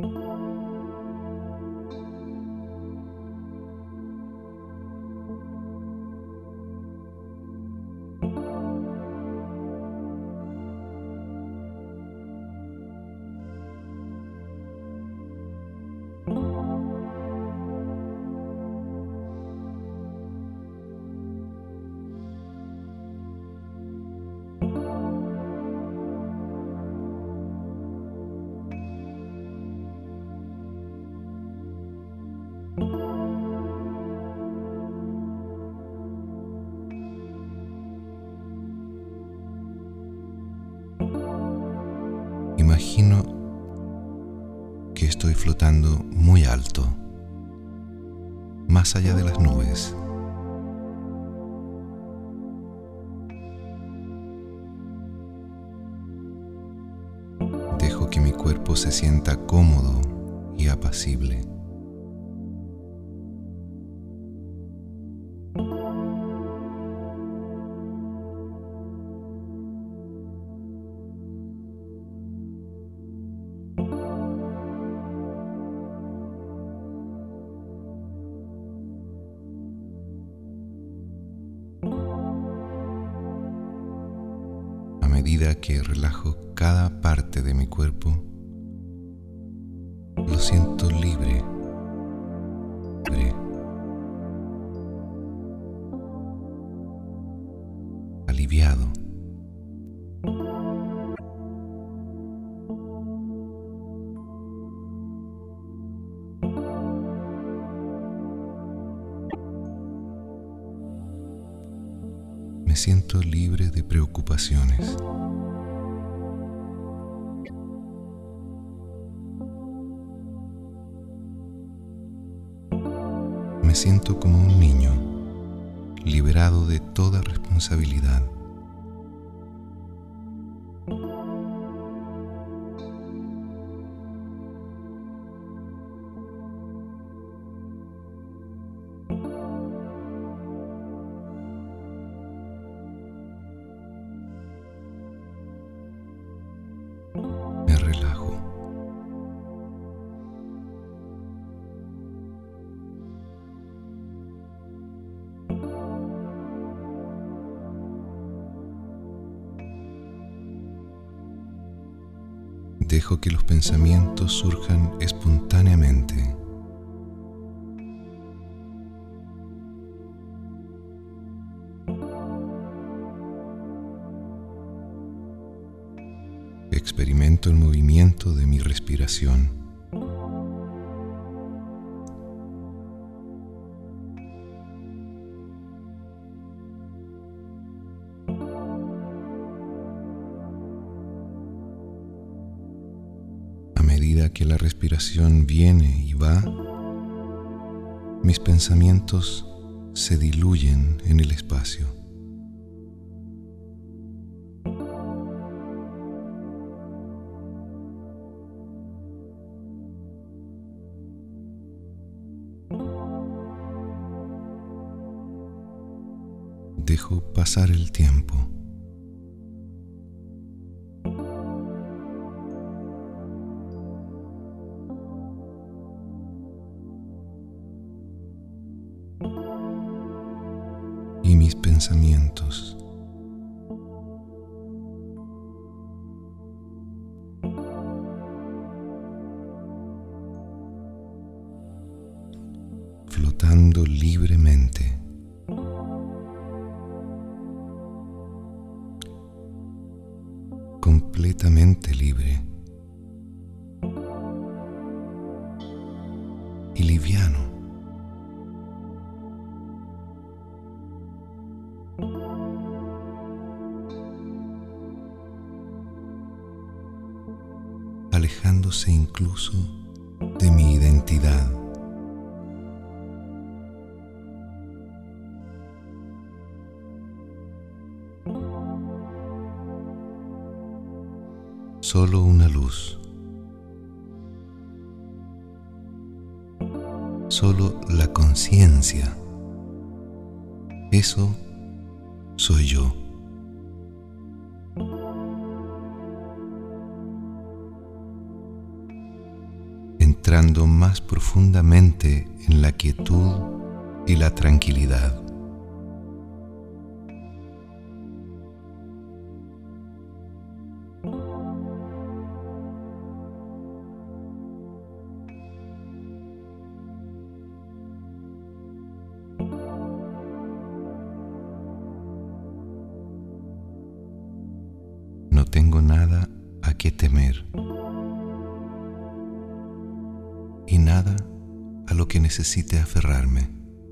Imagino que estoy flotando muy alto, más allá de las nubes. Dejo que mi cuerpo se sienta cómodo y apacible. A medida que relajo cada parte de mi cuerpo, lo siento libre, aliviado. Me siento libre de preocupaciones. Me siento como un niño, liberado de toda responsabilidad. Me relajo. Dejo que los pensamientos surjan espontáneamente. Experimento el movimiento de mi respiración. A medida que la respiración viene y va, mis pensamientos se diluyen en el espacio. Dejo pasar el tiempo. Y mis pensamientos. Flotando libremente. Completamente libre y liviano. Alejándose incluso de mi identidad. Solo una luz. Solo la conciencia. Eso soy yo. entrando más profundamente en la quietud y la tranquilidad. No tengo nada a qué temer y nada a lo que necesite aferrarme.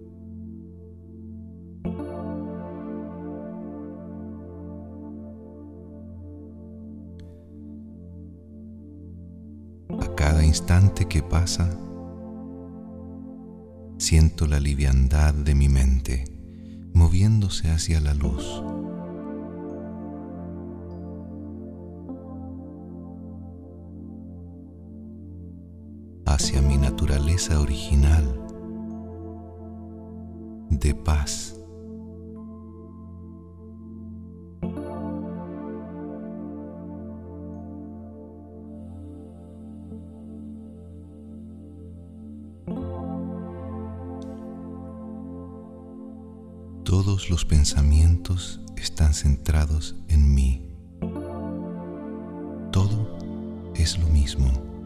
A cada instante que pasa, siento la liviandad de mi mente moviéndose hacia la luz. Hacia mi naturaleza original de paz. Todos los pensamientos están centrados en mí. Todo es lo mismo.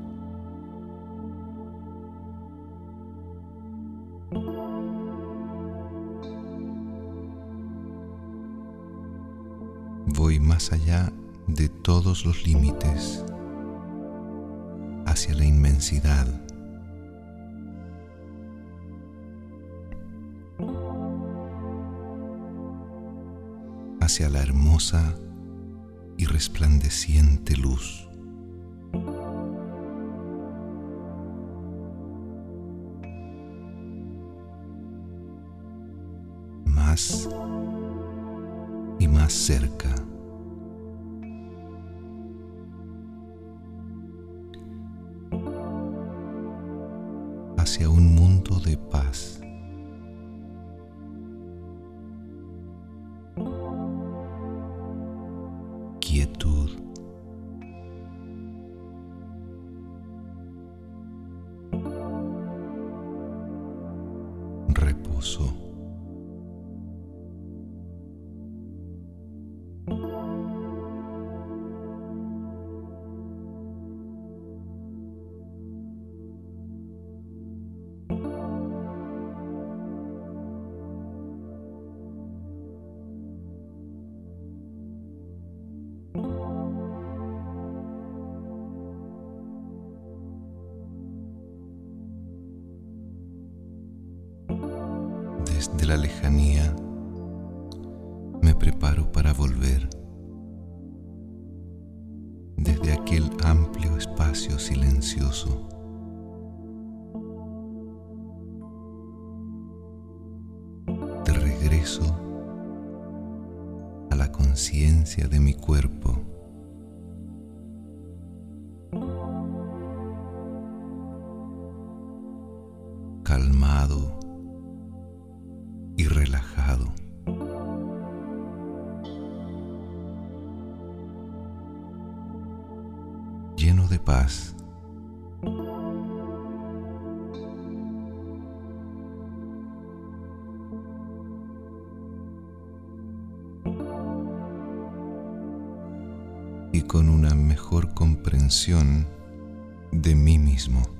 Voy más allá de todos los límites, hacia la inmensidad. Hacia la hermosa y resplandeciente luz. Más y más cerca. Hacia un mundo de paz. Quietud. Reposo. Desde la lejanía me preparo para volver. Desde aquel amplio espacio silencioso. De regreso a la conciencia de mi cuerpo. Calmado y relajado. Lleno de paz. Y con una mejor comprensión de mí mismo.